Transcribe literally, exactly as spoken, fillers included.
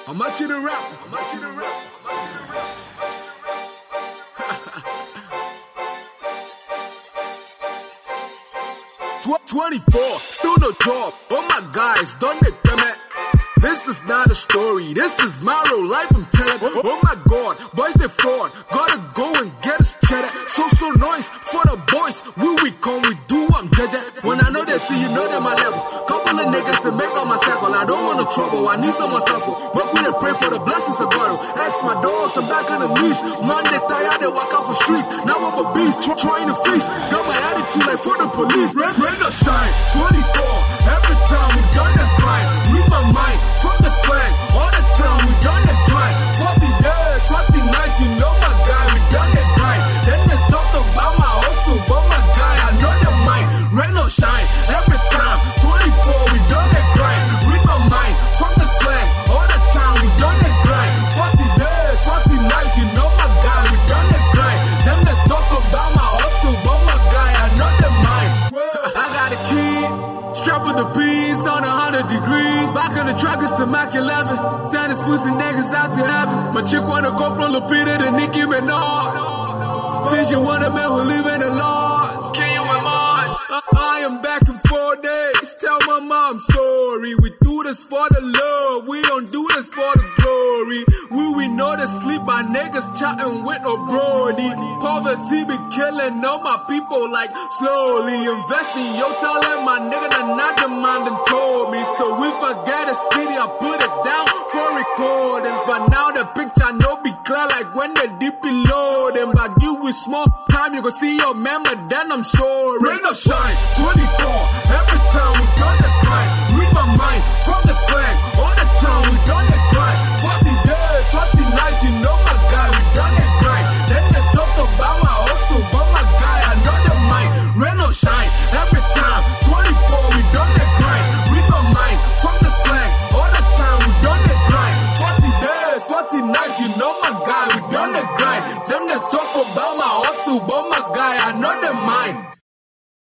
How much you the rap? How much you the rap? How much you the rap? twenty-four, still no job. Oh my guys, don't they come at? This is not a story, this is my real life, I'm telling. Oh, oh my god, boys they fraud. Gotta go and get us cheddar. So so noise for the boys. We we come, we do, I'm judging. When I know they see you know they're my level. Couple of niggas to make up my circle. I don't want no trouble, I need someone suffer. But we they pray for the blessings of God. Ask my dogs, I'm back on the leash. Man, they tired, they walk out for streets. Now I'm a beast, try, trying to feast. Got my attitude like for the police. Rain, rain or shine, twenty-four. Every time we done the grind. Read my mind. From the slang, all the time we done the grind. forty years, forty nights, you know my guy, we done the grind. Then they talk about my hustle, but my guy, I know the mind. Rain or shine, every time. twenty-four, we done the grind. Read my mind, from the slang, all the time we done the grind. forty years, forty nights, you know my guy, we done the grind. Then they talk about my hustle, but my guy, I know the mind. I got a key, strapped with the bees on a hundred degrees. Back on the track, it's a Mac eleven. Send his pussy niggas out to heaven. My chick wanna go from Lupita to Nicki Minaj. Since you want a man who live in the lodge. Can you imagine? I, I am back in four days. Tell my mom sorry. We do this for the love. We don't do this for the glory. We we know to sleep. My niggas chatting with no brody. Poverty be killing all my people like slowly. Investing your talent, my nigga, the nigga man done told me. So if I get a city, I put it down for recordings. But now the picture no be clear like when the deep below them. But you with small time, you go see your man, but then I'm sure. Rain or shine, twenty-four.